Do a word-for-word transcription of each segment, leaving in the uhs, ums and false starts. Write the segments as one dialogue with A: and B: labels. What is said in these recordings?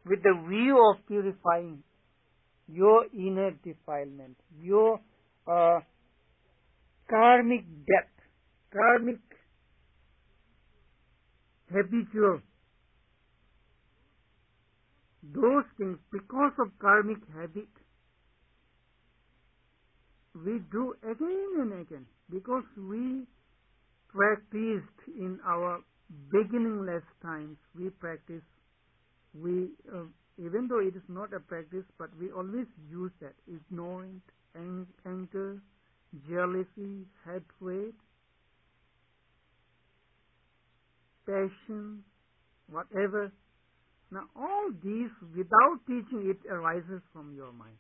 A: with the view of purifying your inner defilement, your uh, karmic debt, karmic habitual, those things, because of karmic habit, we do again and again, because we practiced in our beginningless times, we practice, we, uh, even though it is not a practice, but we always use that, ignorant, ang- anger, jealousy, hatred, passion, whatever. Now all these, without teaching, it arises from your mind.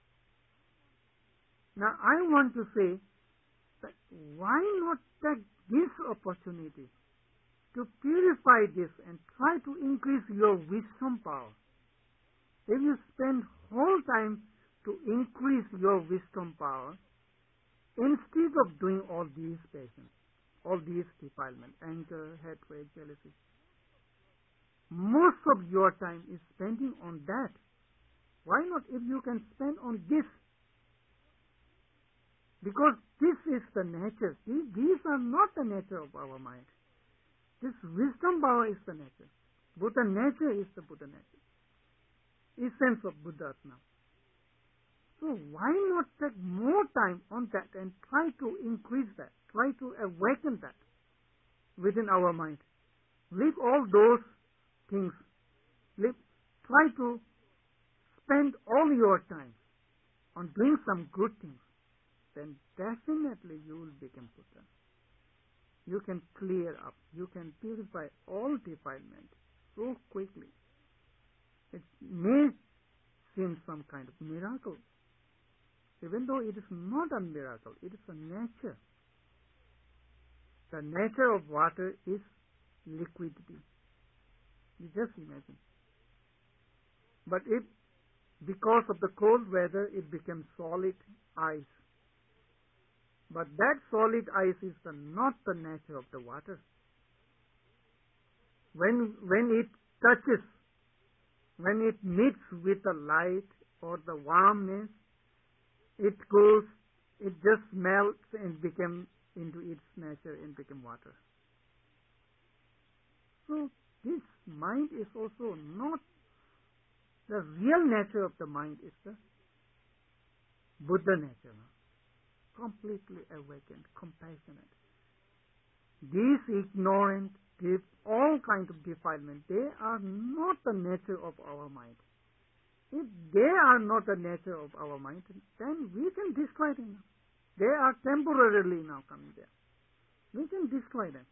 A: Now I want to say that why not take this opportunity to purify this and try to increase your wisdom power? If you spend whole time to increase your wisdom power, instead of doing all these passions, all these defilement, anger, hatred, jealousy, most of your time is spending on that. Why not if you can spend on this? Because this is the nature. See, these are not the nature of our mind. This wisdom power is the nature. Buddha nature is the Buddha nature. Essence of Buddha now. So why not take more time on that and try to increase that, try to awaken that within our mind. Leave all those things. Leave, try to spend all your time on doing some good things. Then definitely you will become Buddha. You can clear up, you can purify all defilement so quickly. It may seem some kind of miracle, even though it is not a miracle, it is a nature. The nature of water is liquidity. You just imagine. But if, because of the cold weather, it becomes solid ice. But that solid ice is the, not the nature of the water. When, when it touches, when it meets with the light or the warmness, it goes, it just melts and becomes into its nature and become water. So this mind is also not, the real nature of the mind is the Buddha nature. Completely awakened, compassionate. These ignorant, deep, all kinds of defilement, they are not the nature of our mind. If they are not the nature of our mind, then we can destroy them. They are temporarily now coming there. We can destroy them.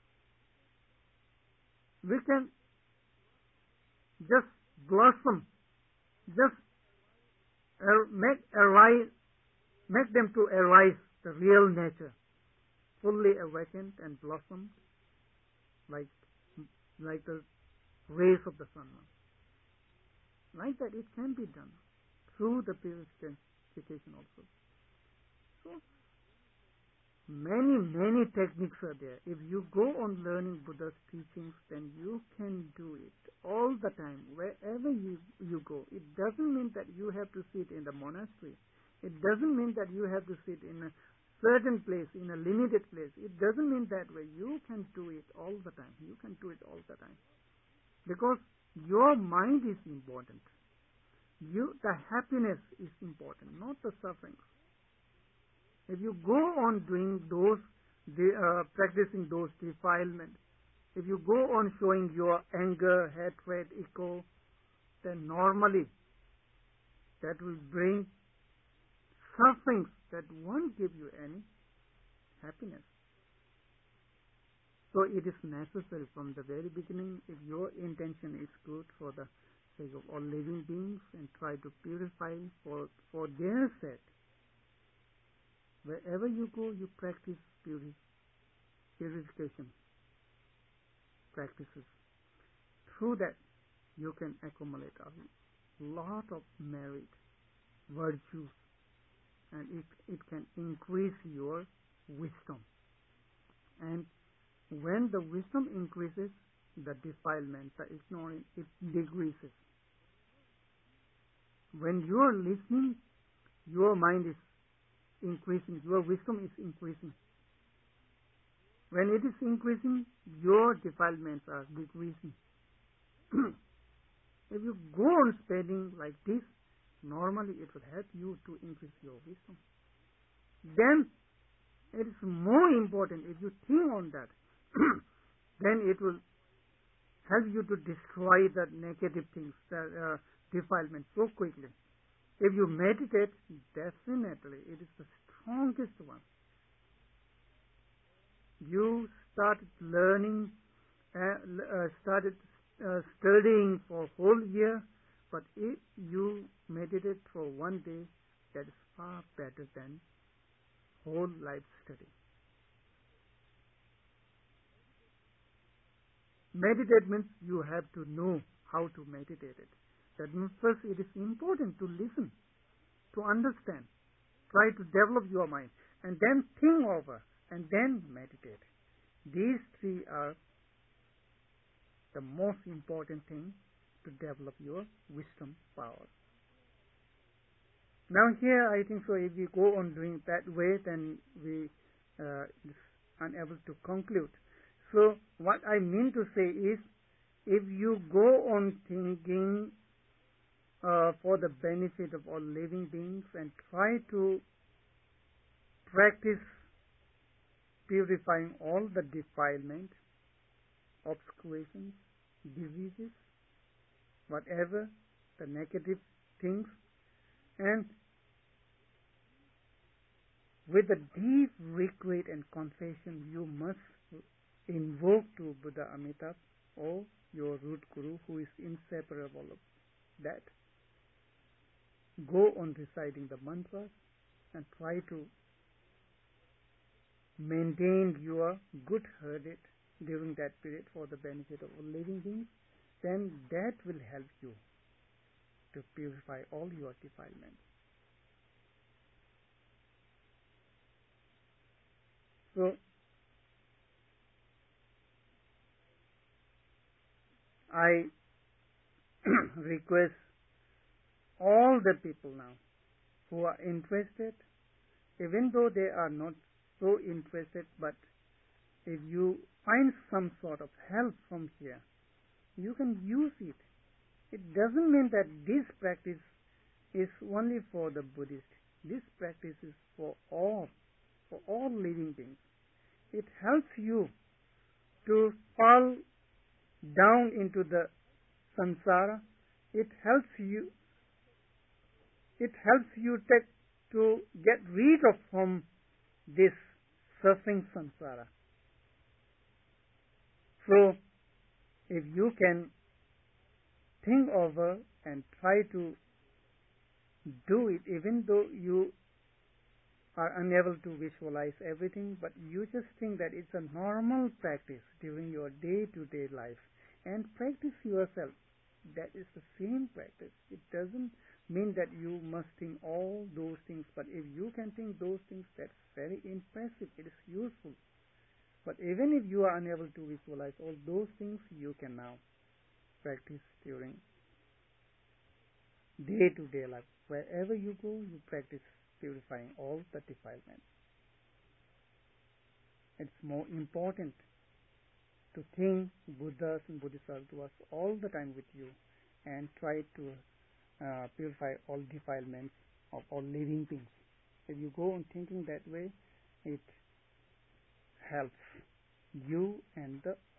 A: We can just blossom, just ar- make arise, make them to arise the real nature, fully awakened and blossomed like like the rays of the sun. Like that, it can be done through the purification also. So many, many techniques are there. If you go on learning Buddha's teachings, then you can do it all the time, wherever you, you go. It doesn't mean that you have to sit in the monastery. It doesn't mean that you have to sit in a certain place, in a limited place. It doesn't mean that way. You can do it all the time. You can do it all the time. Because your mind is important. You, the happiness is important, not the suffering. If you go on doing those, the, uh, practicing those defilements, if you go on showing your anger, hatred, ego, then normally that will bring sufferings that won't give you any happiness. So it is necessary from the very beginning, if your intention is good for the sake of all living beings and try to purify for, for their sake, wherever you go, you practice puri- purification practices. Through that, you can accumulate a lot of merit, virtues, and it, it can increase your wisdom. And when the wisdom increases, the defilement, the ignorance, it decreases. When you are listening, your mind is increasing, your wisdom is increasing. When it is increasing, your defilements are decreasing. If you go on spending like this, normally it will help you to increase your wisdom. Then it is more important if you think on that, then it will help you to destroy the negative things, the uh, defilement so quickly. If you meditate, definitely it is the strongest one. You started learning, uh, uh, started uh, studying for a whole year, but if you meditate for one day, that is far better than whole life study. Meditate means you have to know how to meditate it. That means first it is important to listen, to understand, try to develop your mind, and then think over, and then meditate. These three are the most important thing to develop your wisdom power. Now here I think so if we go on doing that way, then we uh, is unable to conclude. So what I mean to say is, if you go on thinking uh, for the benefit of all living beings and try to practice purifying all the defilement, obscurations, diseases, whatever the negative things, and with a deep regret and confession, you must invoke to Buddha Amitabha or your root guru who is inseparable of that. Go on reciting the mantras and try to maintain your good-hearted during that period for the benefit of all living beings. Then that will help you to purify all your defilements. So, I request all the people now who are interested, even though they are not so interested, but if you find some sort of help from here, you can use it. It doesn't mean that this practice is only for the Buddhist. This practice is for all, for all living beings. It helps you to fall down into the samsara. It helps you. It helps you take, to get rid of from this suffering samsara. So, if you can think over and try to do it, even though you are unable to visualize everything, but you just think that it's a normal practice during your day-to-day life, and practice yourself. That is the same practice. It doesn't mean that you must think all those things, but if you can think those things, that's very impressive. It is useful. But even if you are unable to visualize all those things, you can now practice during day-to-day life. Wherever you go, you practice purifying all the defilements. It's more important to think Buddhas and Bodhisattvas all the time with you and try to uh, purify all defilements of all living beings. If you go on thinking that way, it helps you and the